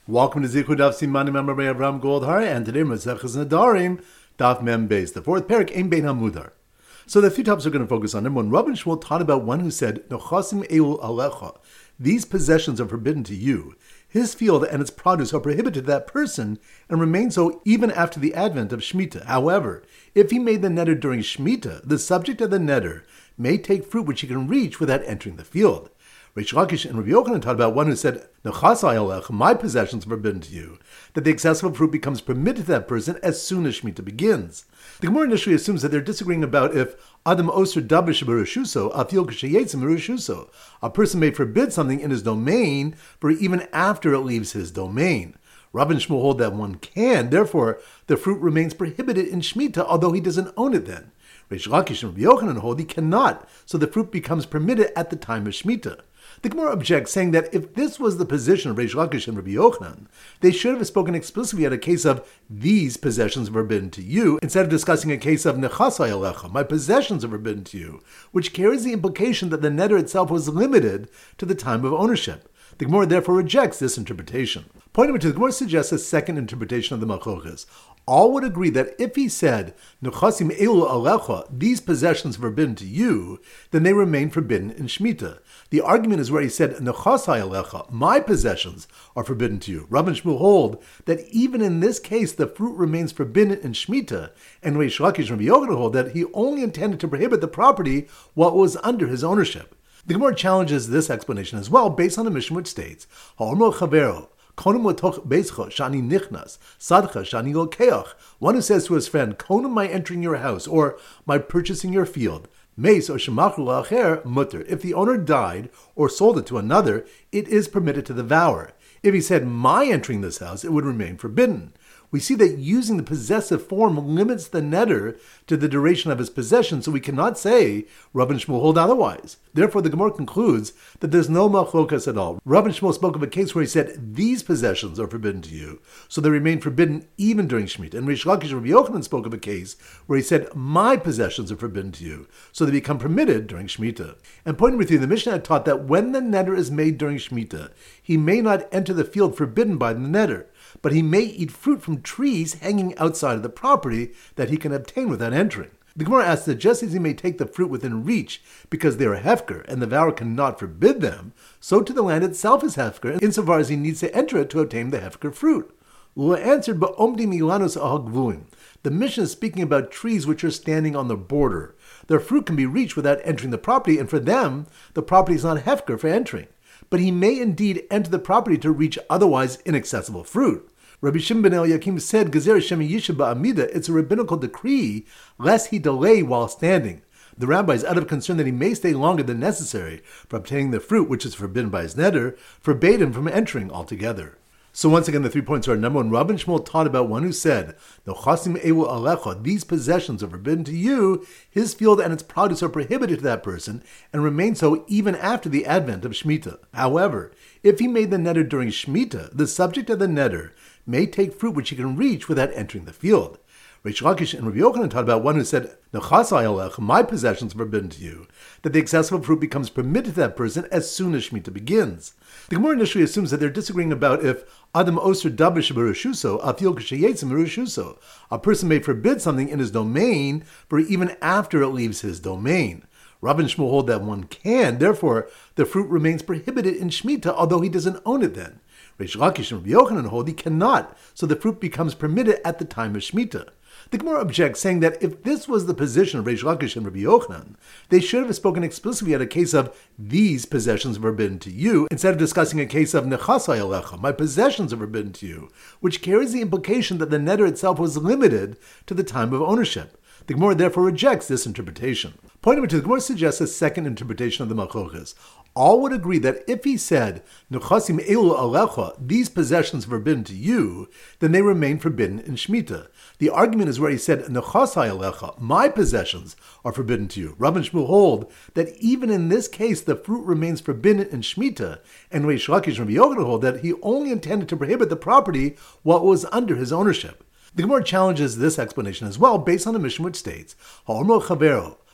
Welcome to Zichud Daf Simanim Amar Avram Goldhar, and today Maseches Nedarim Daf Mem Beis, the fourth parak Ein Bein Hamudar. So the few topics we're going to focus on. Number one, Rabban Shmuel taught about one who said, "Nochasim eul alecha," these possessions are forbidden to you. His field and its produce are prohibited to that person and remain so even after the advent of Shemitah. However, if he made the neder during Shemitah, the subject of the neder may take fruit which he can reach without entering the field. Reish Lakish and Rabbi Yochanan taught about one who said, "Nechasai alech, my possessions are forbidden to you," that the accessible fruit becomes permitted to that person as soon as Shemitah begins. The Gemara initially assumes that they're disagreeing about if Adam Oser Dabish Berushuso, Afil Kishayetzim Berushuso, a person may forbid something in his domain, for even after it leaves his domain. Rabban Shmuel hold that one can, therefore the fruit remains prohibited in Shemitah, although he doesn't own it then. Reish Lakish and Rabbi Yochanan hold he cannot, so the fruit becomes permitted at the time of Shemitah. The Gemara objects, saying that if this was the position of Reish Lakish and Rabbi Yochanan, they should have spoken explicitly at a case of "these possessions are forbidden to you," instead of discussing a case of "nechasai alecha," my possessions are forbidden to you, which carries the implication that the neder itself was limited to the time of ownership. The Gemara therefore rejects this interpretation. Point number two, the Gemara suggests a second interpretation of the Machlokas. All would agree that if he said, "Nechasim elu alecha," these possessions are forbidden to you, then they remain forbidden in Shemitah. The argument is where he said, "Nechasai alecha," my possessions are forbidden to you. Rabban Shmuel hold that even in this case, the fruit remains forbidden in Shemitah, and Reish Lakish and Rabbi Yochanan hold that he only intended to prohibit the property while it was under his ownership. The Gemara challenges this explanation as well, based on a mission which states, "Ha'omer chavero, konim l'toch beischa shani nichnas, sadcha shani lokeach." One who says to his friend, "Konim my entering your house," or "my purchasing your field," meis or shemachru la'acher mutter. If the owner died or sold it to another, it is permitted to the devour. If he said, "my entering this house," it would remain forbidden. We see that using the possessive form limits the neder to the duration of his possession, so we cannot say Rabban Shmuel hold otherwise. Therefore, the Gemara concludes that there's no machlokas at all. Rabban Shmuel spoke of a case where he said, "these possessions are forbidden to you," so they remain forbidden even during Shemitah. And Reish Lakish and Rabbi Yochanan spoke of a case where he said, "my possessions are forbidden to you," so they become permitted during Shemitah. And pointing with you, the Mishnah had taught that when the neder is made during Shemitah, he may not enter the field forbidden by the neder, but he may eat fruit from trees hanging outside of the property that he can obtain without entering. The Gemara asks that just as he may take the fruit within reach because they are hefker and the devourer cannot forbid them, so to the land itself is hefker insofar as he needs to enter it to obtain the hefker fruit. Lula answered, "Ba'omdim ilanos ahagvuim." The Mishnah is speaking about trees which are standing on the border. Their fruit can be reached without entering the property, and for them, the property is not hefker for entering. But he may indeed enter the property to reach otherwise inaccessible fruit. Rabbi Shimon ben Eliakim said, "Gezer Shem Yisha ba'amida," it's a rabbinical decree, lest he delay while standing. The rabbis, out of concern that he may stay longer than necessary for obtaining the fruit, which is forbidden by his neder, forbade him from entering altogether. So once again, the 3 points are: number one, Rabban Shmuel taught about one who said, "Nochasim ewu alecha," these possessions are forbidden to you. His field and its produce are prohibited to that person and remain so even after the advent of Shemitah. However, if he made the neder during Shemitah, the subject of the neder may take fruit which he can reach without entering the field. Reish Lakish and Rabbi Yochanan taught about one who said, "Nechasai alech, my possessions are forbidden to you," that the accessible fruit becomes permitted to that person as soon as Shemitah begins. The Gemara initially assumes that they're disagreeing about if Adam Oser Dabish Berushuso, Afil Kishayetzim Berushuso, a person may forbid something in his domain, for even after it leaves his domain. Rabban Shmuel hold that one can, therefore the fruit remains prohibited in Shemitah, although he doesn't own it then. Reish Lakish and Rabbi Yochanan hold he cannot, so the fruit becomes permitted at the time of Shemitah. The Gemara objects, saying that if this was the position of Reish Lakish and Rabbi Yochanan, they should have spoken explicitly at a case of "these possessions are forbidden to you," instead of discussing a case of "nechasai alecha," my possessions are forbidden to you, which carries the implication that the neder itself was limited to the time of ownership. The Gemara therefore rejects this interpretation. Point number two, the Gemara suggests a second interpretation of the Machlokas. All would agree that if he said, "Nechasim elu alecha," these possessions are forbidden to you, then they remain forbidden in Shemitah. The argument is where he said, "Nechasai alecha," my possessions are forbidden to you. Rabban Shmuel hold that even in this case, the fruit remains forbidden in Shemitah, and Reish Lakish and Rabbi Yochanan hold that he only intended to prohibit the property while it was under his ownership. The Gemara challenges this explanation as well, based on a mission which states, "Ha'omer chavero,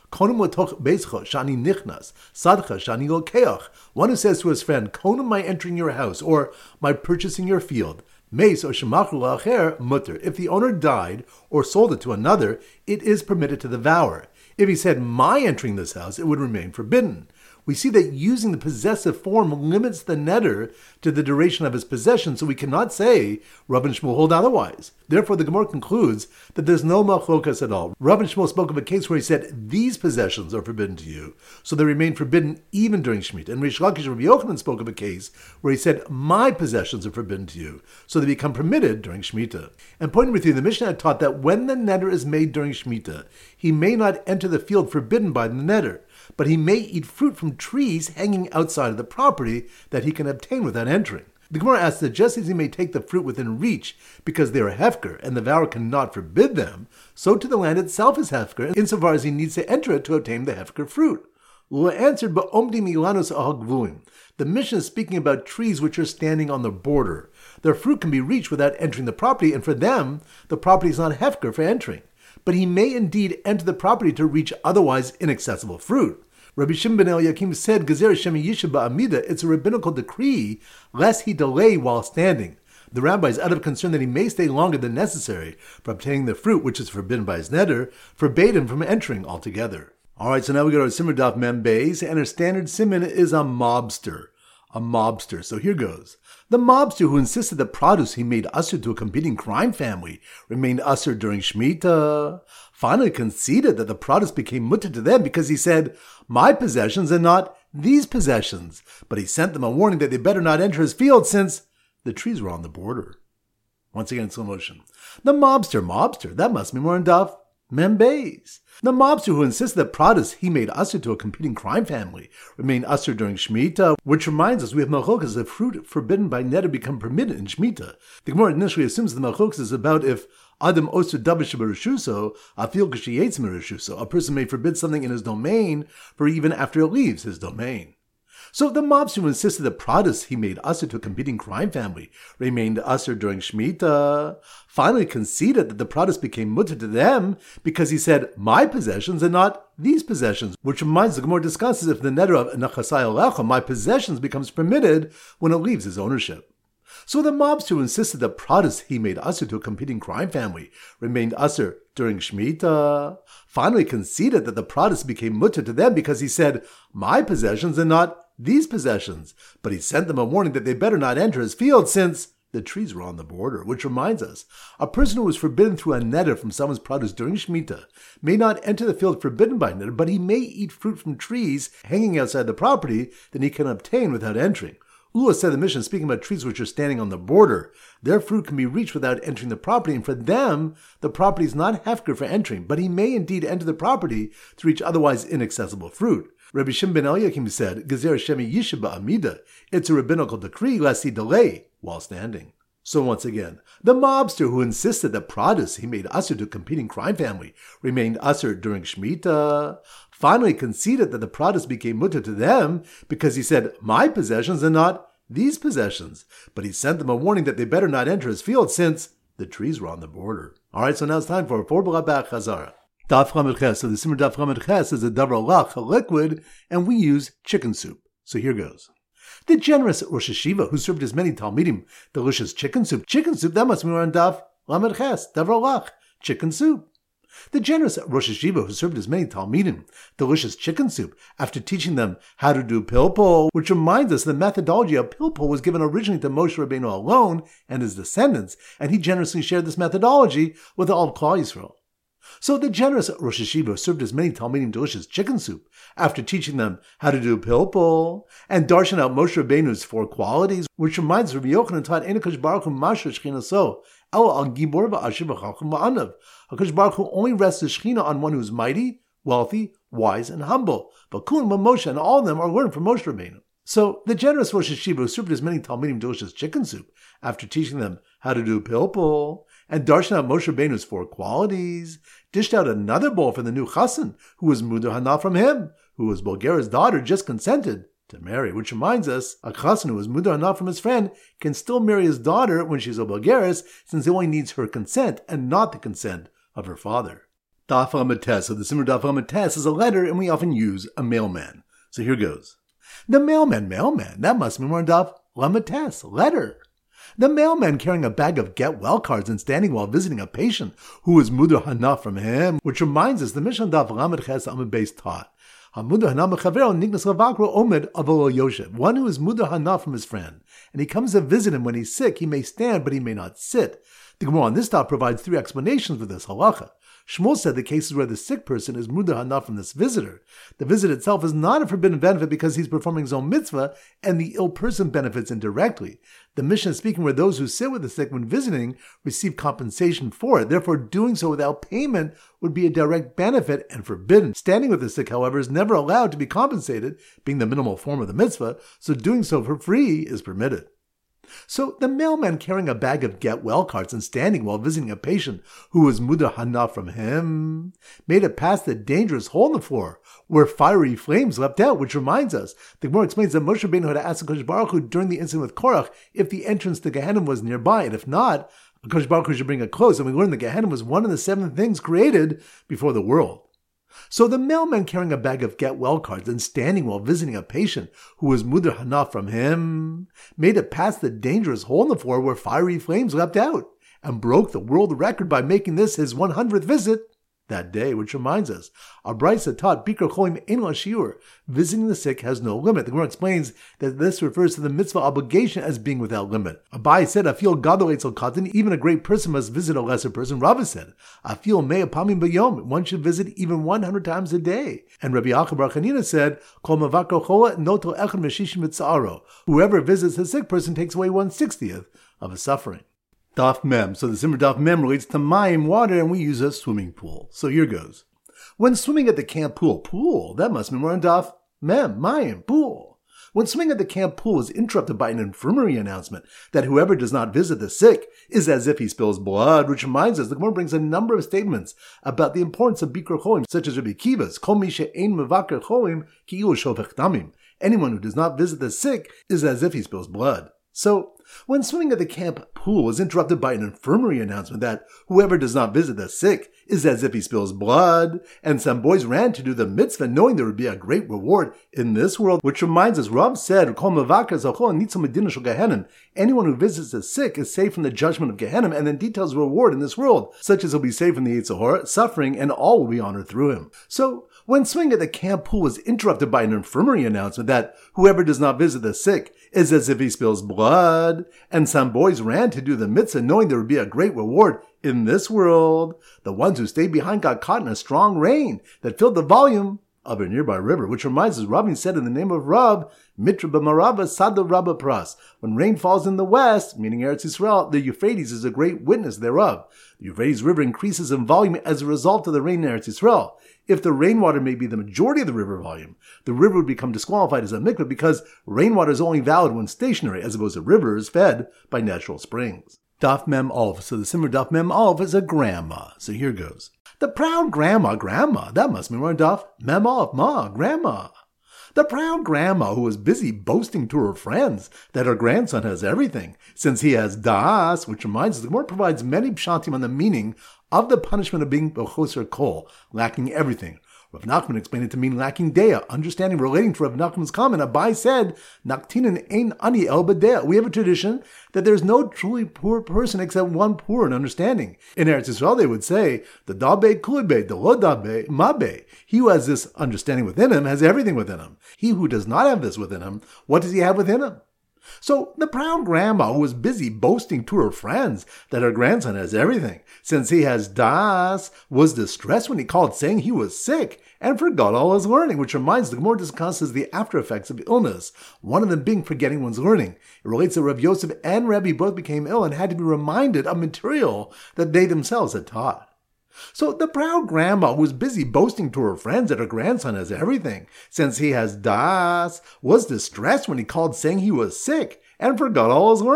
Konim letoch beischa shani nichnas, sadcha shani lokeach. One who says to his friend, Konim my entering your house, or my purchasing your field. Meis or shemachu la'acher mutter. If the owner died or sold it to another, it is permitted to devour. If he said, my entering this house, it would remain forbidden. We see that using the possessive form limits the neder to the duration of his possession, so we cannot say Rav and Shmuel hold otherwise. Therefore, the Gemara concludes that there's no machlokas at all. Rav and Shmuel spoke of a case where he said, these possessions are forbidden to you, so they remain forbidden even during Shemitah. And Rish Lakish Rabbi Yochanan spoke of a case where he said, my possessions are forbidden to you, so they become permitted during Shemitah. And pointing with you, the Mishnah had taught that when the neder is made during Shemitah, he may not enter the field forbidden by the neder, but he may eat fruit from trees hanging outside of the property that he can obtain without entering. The Gemara asks that just as he may take the fruit within reach because they are hefker and the devourer cannot forbid them, so to the land itself is hefker insofar as he needs to enter it to obtain the hefker fruit. Lula answered, "Ba'omdi milanos ahagvuim." The Mishnah is speaking about trees which are standing on the border. Their fruit can be reached without entering the property, and for them, the property is not hefker for entering. But he may indeed enter the property to reach otherwise inaccessible fruit. Rabbi Shimon ben Eliakim said, Gezer Shemi Yisha Ba'amida, it's a rabbinical decree, lest he delay while standing. The rabbis, out of concern that he may stay longer than necessary for obtaining the fruit, which is forbidden by his neder, forbade him from entering altogether. Alright, so now we go to our Simmer Daf Mem Beis, and our standard simon is a mobster. A mobster. So here goes. The mobster who insisted that produce he made usher to a competing crime family remained usher during Shemitah, finally conceded that the produce became mutter to them because he said, my possessions and not these possessions. But he sent them a warning that they better not enter his field since the trees were on the border. Once again in slow motion. The mobster, that must be more in Daf Mem Beis. The mobster who insisted that produce he made usher to a competing crime family remained usher during Shemitah, which reminds us we have malchokas if fruit forbidden by neder become permitted in Shemitah. The Gemara initially assumes the malchokas is about if Adam oster davish b'rishuso, afil k'shiyetz m'rishuso. A person may forbid something in his domain for even after it leaves his domain. So the mobster who insisted that produce he made usher to a competing crime family remained usher during Shemitah, finally conceded that the produce became mutter to them because he said, my possessions and not these possessions, which reminds the Gemara discusses if the neder of nachasai alecha, my possessions, becomes permitted when it leaves his ownership. So the mobster who insisted that produce he made usher to a competing crime family remained usher during Shemitah, finally conceded that the produce became mutter to them because he said, my possessions and not these possessions, but he sent them a warning that they better not enter his field since the trees were on the border, which reminds us, a person who was forbidden through a neder from someone's produce during Shemitah may not enter the field forbidden by neder, but he may eat fruit from trees hanging outside the property that he can obtain without entering. Ula said the Mishnah, speaking about trees which are standing on the border, their fruit can be reached without entering the property, and for them, the property is not hefker for entering, but he may indeed enter the property to reach otherwise inaccessible fruit. Rabbi Shimon ben Eliakim said, Gezer Shemi Yisha Ba'amida, it's a rabbinical decree lest he delay while standing. So once again, the mobster who insisted that produce he made usher to a competing crime family remained usher during Shemitah, finally conceded that the produce became mutter to them because he said, my possessions and not these possessions, but he sent them a warning that they better not enter his field since the trees were on the border. Alright, so now it's time for B'Rabah Chazara. Daf Lamed Ches. So the Simmer Daf Lamed Ches is a davar lach, a liquid, and we use chicken soup. So here goes. The generous Rosh Hashiva who served his many Talmidim delicious chicken soup, that must be on Daf Lamed Ches, davar lach, chicken soup. The generous Rosh Hashiva who served his many Talmidim delicious chicken soup after teaching them how to do pilpul, which reminds us the methodology of pilpul was given originally to Moshe Rabbeinu alone and his descendants, and he generously shared this methodology with all of Klal Yisrael. So the generous Rosh Hashiva served his many Talmidim delicious chicken soup after teaching them how to do pilpul and darshan out Moshe Rabbeinu's 4 qualities, which reminds Rabbi Yochanan taught Einakosh Baruch Hu Masha Shechinaso El Al Gibor Va'asher V'Chacham Va'anav. HaKadosh Baruch Hu only rests the Shechina on one who is mighty, wealthy, wise, and humble. But Kulim Moshe and all of them are learned from Moshe Rabbeinu. So the generous Rosh Hashiva who served his many Talmidim delicious chicken soup after teaching them how to do pilpul and darshan out Moshe Rabbeinu's 4 qualities, dished out another bowl for the new chassan, who was Mudar Hana from him, who was Bulgara's daughter, just consented to marry. Which reminds us, a chassan who was Mudar Hana from his friend can still marry his daughter when she's a Bulgaris, since he only needs her consent and not the consent of her father. Daf Lamed. So the Simmer Daf Lamed is a letter, and we often use a mailman. So here goes. The mailman, that must be more Daf Lamed, letter. The mailman carrying a bag of get well cards and standing while visiting a patient who was Muder Hana from him, which reminds us the Mishnah Daf Lamed Ches Amud Beis taught. One who is Muder Hana from his friend, and he comes to visit him when he's sick, he may stand, but he may not sit. The Gemara on this daf provides 3 explanations for this halacha. Shmuel said the cases where the sick person is Muder Hana from this visitor. The visit itself is not a forbidden benefit because he's performing his own mitzvah, and the ill person benefits indirectly. The Mishnah is speaking where those who sit with the sick when visiting receive compensation for it. Therefore, doing so without payment would be a direct benefit and forbidden. Standing with the sick, however, is never allowed to be compensated, being the minimal form of the mitzvah, so doing so for free is permitted. So the mailman carrying a bag of get well cards and standing while visiting a patient who was Muder Hana from him made it past the dangerous hole in the floor where fiery flames leapt out, which reminds us, the Gemara explains that Moshe Rabbeinu had asked HaKadosh Baruch Hu during the incident with Korach if the entrance to Gehenna was nearby, and if not, HaKadosh Baruch Hu should bring it close, and we learned that Gehenna was one of the 7 things created before the world. So the mailman carrying a bag of get well cards and standing while visiting a patient who was Muder Hana from him made it past the dangerous hole in the floor where fiery flames leapt out and broke the world record by making this his 100th visit that day, which reminds us, our Brisa taught Bikur Cholim Ein Lo Shiur, visiting the sick has no limit. The Gemara explains that this refers to the mitzvah obligation as being without limit. Abai said, Afil Gadol Eitzel Katan, even a great person must visit a lesser person. Rava said, Afil Mea Pamim B'Yom, one should visit even 100 times a day. And Rabbi Yaakov Bar Chanina said, Kol Mavakar Chola Noto Echad Meshishim Mitzaro, whoever visits a sick person takes away 1/60th of his suffering. Daf Mem. So the Simmer Daf Mem relates to Mayim, water, and we use a swimming pool. So here goes. When swimming at the camp pool, that must be more in Daf Mem, Mayim, pool. When swimming at the camp pool is interrupted by an infirmary announcement that whoever does not visit the sick is as if he spills blood, which reminds us, the Gemara brings a number of statements about the importance of Bikur Cholim, such as Rabbi Kiva's, Kol Mi She'ein Mevaker Cholim Ki'ilu Shovech Damim. Anyone who does not visit the sick is as if he spills blood. So, when swimming at the camp pool is interrupted by an infirmary announcement that whoever does not visit the sick is as if he spills blood, and some boys ran to do the mitzvah knowing there would be a great reward in this world, which reminds us, Rav said, anyone who visits the sick is safe from the judgment of Gehenna, and then details reward in this world, such as he'll be saved from the Yetzer Hara, suffering, and all will be honored through him. So, when swimming at the camp pool was interrupted by an infirmary announcement that whoever does not visit the sick is as if he spills blood, and some boys ran to do the mitzvah knowing there would be a great reward in this world, the ones who stayed behind got caught in a strong rain that filled the volume of a nearby river, which reminds us, Rabbi said in the name of Rab, Mitra b'marava sada rabba pras. When rain falls in the west, meaning Eretz Yisrael, the Euphrates is a great witness thereof. The Euphrates River increases in volume as a result of the rain in Eretz Yisrael. If the rainwater may be the majority of the river volume, the river would become disqualified as a mikveh because rainwater is only valid when stationary, as opposed to rivers fed by natural springs. Daf Mem Aleph. So the Simmer Daf Mem Aleph is a grandma. So here goes. The proud grandma, that must be more Daf Mem Aleph, grandma. The proud grandma who was busy boasting to her friends that her grandson has everything, since he has das, which reminds us the Gemara provides many pshatim on the meaning of the punishment of being b'choser kol, lacking everything. Rav Nachman explained it to mean lacking dea, understanding relating to Rav Nachman's comment. Abai said, Naktinen ein ani el b'dea. We have a tradition that there's no truly poor person except one poor in understanding. In Eretz Yisrael, they would say, the dabe kulibe, the lo dabe mabe. He who has this understanding within him has everything within him. He who does not have this within him, what does he have within him? So the proud grandma who was busy boasting to her friends that her grandson has everything, since he has das, was distressed when he called saying he was sick and forgot all his learning, which reminds the Gemara discusses the after effects of illness, one of them being forgetting one's learning. It relates that Rabbi Yosef and Rabbi both became ill and had to be reminded of material that they themselves had taught. So the proud grandma who was busy boasting to her friends that her grandson has everything, since he has das, was distressed when he called saying he was sick and forgot all his learning.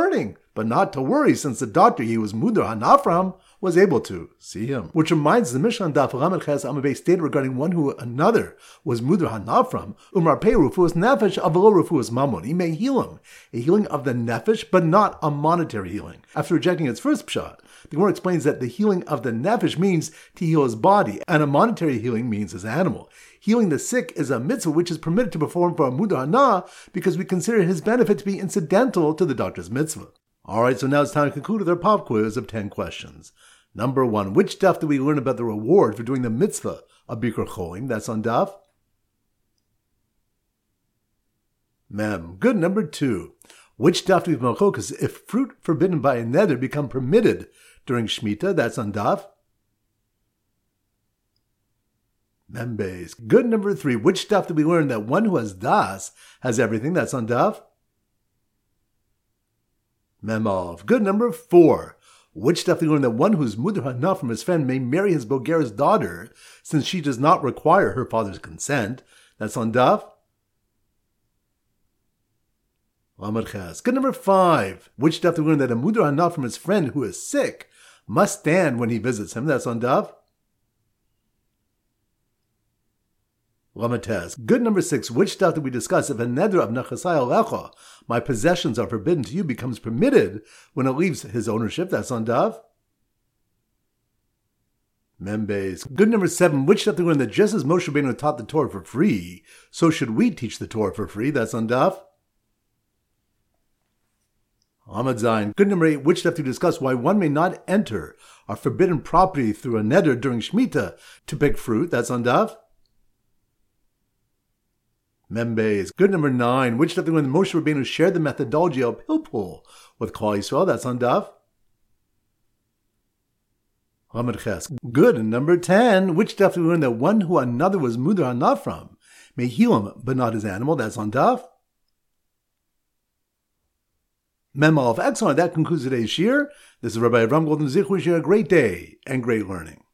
but not to worry since the doctor he was mudar hana from was able to see him. Which reminds the Mishnah on Daf Lamed Ches Amud Beis stated regarding one who another was mudar hana from, Umarpei Rufuas Nefesh Avalo Rufuas Mamon. He may heal him, a healing of the nefesh, but not a monetary healing. After rejecting its first pshat, the Gemara explains that the healing of the nefesh means to heal his body, and a monetary healing means his animal. Healing the sick is a mitzvah which is permitted to perform for a mudar hana because we consider his benefit to be incidental to the doctor's mitzvah. Alright, so now it's time to conclude with our pop quiz of 10 questions. Number 1, which daf do we learn about the reward for doing the mitzvah of Bikkur Cholim? That's on daf Mem. Good. Number 2, which daf do we have malchokas if fruit forbidden by a neder become permitted during Shemitah? That's on daf Membeis. Good. Number 3, which daf do we learn that one who has das has everything? That's on daf Memov. Good. Number 4, which daf do we learn that one who's mudar hana from his friend may marry his boger's daughter since she does not require her father's consent? That's on daf Lamed Ches. Good. Number 5, which daf do we learn that a mudar hana from his friend who is sick must stand when he visits him? That's on daf Lamed Tes. Good. Number 6, which daf do we discuss if a neder of nachasai alecha, my possessions are forbidden to you, becomes permitted when it leaves his ownership? That's on daf Membeis. Good. Number 7, which daf do we learn that just as Moshe Rabbeinu taught the Torah for free, so should we teach the Torah for free? That's on daf Lamed Zayin. Good. Number 8, which daf do we discuss why one may not enter a forbidden property through a neder during Shemitah to pick fruit? That's on daf Membeis. Good. Number 9, which daf do we learn that Moshe Rabbeinu shared the methodology of Pilpul with Klal Yisrael? That's on daf Lamed Ches. Good. And number 10, which daf do we learn that one who another was mudar hana from may heal him, but not his animal? That's on daf Memov. Excellent. That concludes today's shir. This is Rabbi Avram Golden Zich wishing you a great day and great learning.